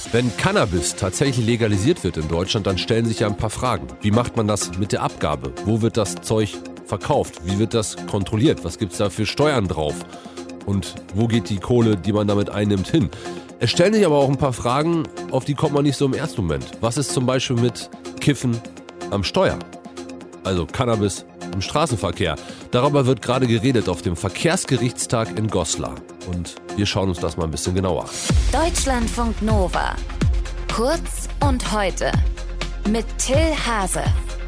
Wenn Cannabis tatsächlich legalisiert wird in Deutschland, dann stellen sich ja ein paar Fragen. Wie macht man das mit der Abgabe? Wo wird das Zeug verkauft? Wie wird das kontrolliert? Was gibt es da für Steuern drauf? Und wo geht die Kohle, die man damit einnimmt, hin? Es stellen sich aber auch ein paar Fragen, auf die kommt man nicht so im ersten Moment. Was ist zum Beispiel mit Kiffen am Steuer? Also Cannabis im Straßenverkehr. Darüber wird gerade geredet auf dem Verkehrsgerichtstag in Goslar. Und wir schauen uns das mal ein bisschen genauer an. Deutschlandfunk Nova. Kurz und heute. Mit Till Hase.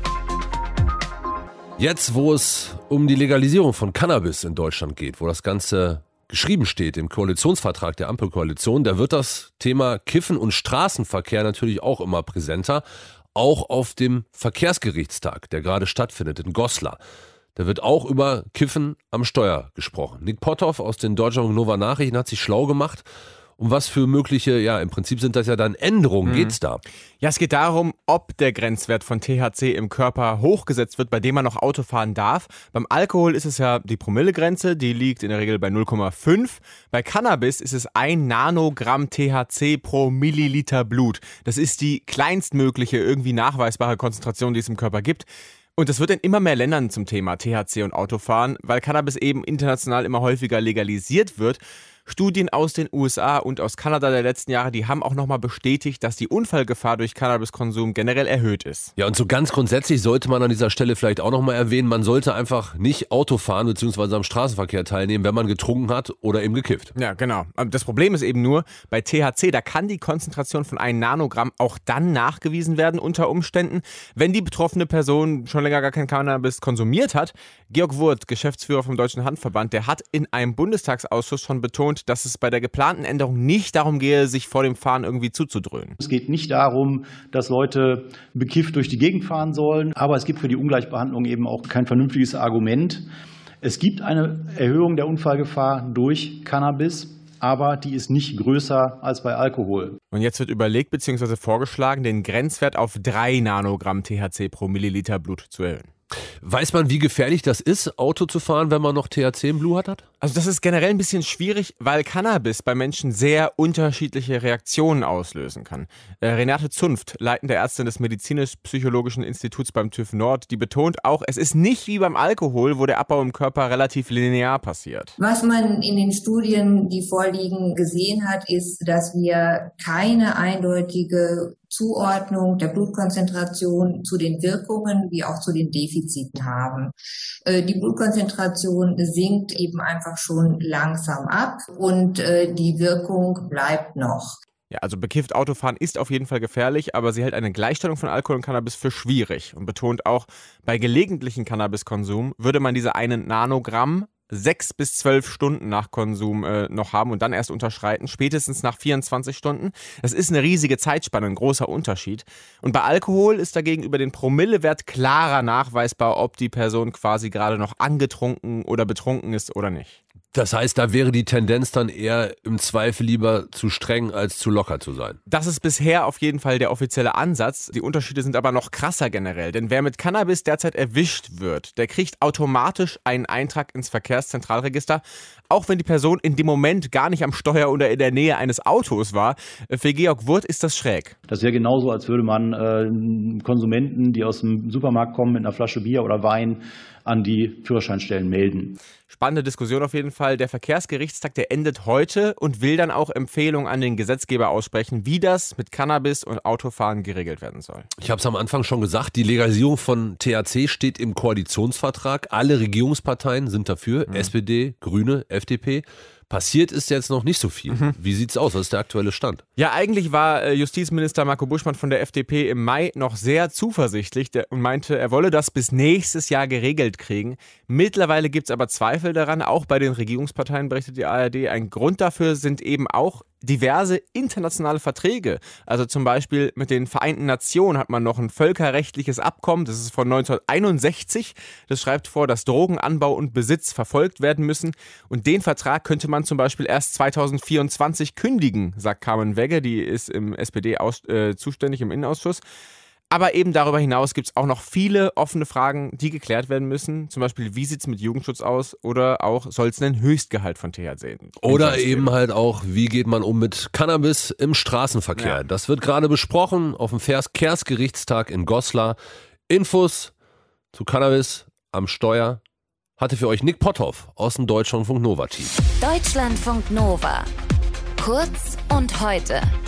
Jetzt, wo es um die Legalisierung von Cannabis in Deutschland geht, wo das Ganze geschrieben steht im Koalitionsvertrag der Ampelkoalition, da wird das Thema Kiffen und Straßenverkehr natürlich auch immer präsenter. Auch auf dem Verkehrsgerichtstag, der gerade stattfindet in Goslar. Da wird auch über Kiffen am Steuer gesprochen. Nick Potthoff aus den Deutschlandfunk Nova Nachrichten hat sich schlau gemacht. Um was für mögliche, im Prinzip sind das ja dann Änderungen, geht's da? Ja, es geht darum, ob der Grenzwert von THC im Körper hochgesetzt wird, bei dem man noch Auto fahren darf. Beim Alkohol ist es ja die Promillegrenze, die liegt in der Regel bei 0,5. Bei Cannabis ist es 1 Nanogramm THC pro Milliliter Blut. Das ist die kleinstmögliche, irgendwie nachweisbare Konzentration, die es im Körper gibt. Und das wird in immer mehr Ländern zum Thema THC und Autofahren, weil Cannabis eben international immer häufiger legalisiert wird. Studien aus den USA und aus Kanada der letzten Jahre, die haben auch nochmal bestätigt, dass die Unfallgefahr durch Cannabiskonsum generell erhöht ist. Ja, und so ganz grundsätzlich sollte man an dieser Stelle vielleicht auch nochmal erwähnen, man sollte einfach nicht Auto fahren bzw. am Straßenverkehr teilnehmen, wenn man getrunken hat oder eben gekifft. Ja, genau. Das Problem ist eben nur, bei THC, da kann die Konzentration von 1 Nanogramm auch dann nachgewiesen werden unter Umständen, wenn die betroffene Person schon länger gar kein Cannabis konsumiert hat. Georg Wurth, Geschäftsführer vom Deutschen Handverband, der hat in einem Bundestagsausschuss schon betont, dass es bei der geplanten Änderung nicht darum gehe, sich vor dem Fahren irgendwie zuzudröhnen. Es geht nicht darum, dass Leute bekifft durch die Gegend fahren sollen, aber es gibt für die Ungleichbehandlung eben auch kein vernünftiges Argument. Es gibt eine Erhöhung der Unfallgefahr durch Cannabis, aber die ist nicht größer als bei Alkohol. Und jetzt wird überlegt bzw. vorgeschlagen, den Grenzwert auf 3 Nanogramm THC pro Milliliter Blut zu erhöhen. Weiß man, wie gefährlich das ist, Auto zu fahren, wenn man noch THC im Blut hat? Also das ist generell ein bisschen schwierig, weil Cannabis bei Menschen sehr unterschiedliche Reaktionen auslösen kann. Renate Zunft, leitende Ärztin des Medizinisch-Psychologischen Instituts beim TÜV Nord, die betont auch, es ist nicht wie beim Alkohol, wo der Abbau im Körper relativ linear passiert. Was man in den Studien, die vorliegen, gesehen hat, ist, dass wir keine eindeutige Zuordnung der Blutkonzentration zu den Wirkungen wie auch zu den Defiziten haben. Die Blutkonzentration sinkt eben einfach schon langsam ab und die Wirkung bleibt noch. Ja, also bekifft Autofahren ist auf jeden Fall gefährlich, aber sie hält eine Gleichstellung von Alkohol und Cannabis für schwierig und betont auch, bei gelegentlichen Cannabiskonsum würde man diese 1 Nanogramm 6 bis 12 Stunden nach Konsum noch haben und dann erst unterschreiten, spätestens nach 24 Stunden. Das ist eine riesige Zeitspanne, ein großer Unterschied. Und bei Alkohol ist dagegen über den Promillewert klarer nachweisbar, ob die Person quasi gerade noch angetrunken oder betrunken ist oder nicht. Das heißt, da wäre die Tendenz dann eher im Zweifel lieber zu streng als zu locker zu sein. Das ist bisher auf jeden Fall der offizielle Ansatz. Die Unterschiede sind aber noch krasser generell. Denn wer mit Cannabis derzeit erwischt wird, der kriegt automatisch einen Eintrag ins Verkehrszentralregister, auch wenn die Person in dem Moment gar nicht am Steuer oder in der Nähe eines Autos war. Für Georg Wurth ist das schräg. Das wäre genauso, als würde man Konsumenten, die aus dem Supermarkt kommen mit einer Flasche Bier oder Wein, an die Führerscheinstellen melden. Spannende Diskussion auf jeden Fall. Der Verkehrsgerichtstag, der endet heute und will dann auch Empfehlungen an den Gesetzgeber aussprechen, wie das mit Cannabis und Autofahren geregelt werden soll. Ich habe es am Anfang schon gesagt, die Legalisierung von THC steht im Koalitionsvertrag. Alle Regierungsparteien sind dafür, SPD, Grüne, FDP. Passiert ist jetzt noch nicht so viel. Wie sieht's aus? Was ist der aktuelle Stand? Ja, eigentlich war Justizminister Marco Buschmann von der FDP im Mai noch sehr zuversichtlich und meinte, er wolle das bis nächstes Jahr geregelt kriegen. Mittlerweile gibt es aber Zweifel daran, auch bei den Regierungsparteien, berichtet die ARD. Ein Grund dafür sind eben auch diverse internationale Verträge. Also zum Beispiel mit den Vereinten Nationen hat man noch ein völkerrechtliches Abkommen, das ist von 1961. Das schreibt vor, dass Drogenanbau und Besitz verfolgt werden müssen. Und den Vertrag könnte man zum Beispiel erst 2024 kündigen, sagt Carmen Wegge, die ist im SPD zuständig im Innenausschuss. Aber eben darüber hinaus gibt es auch noch viele offene Fragen, die geklärt werden müssen. Zum Beispiel, wie sieht es mit Jugendschutz aus? Oder auch, soll es einen Höchstgehalt von THC? Oder eben halt auch, wie geht man um mit Cannabis im Straßenverkehr? Ja. Das wird gerade besprochen auf dem Verkehrsgerichtstag in Goslar. Infos zu Cannabis am Steuer hatte für euch Nick Potthoff aus dem Deutschlandfunk Nova Team. Deutschlandfunk Nova. Kurz und heute.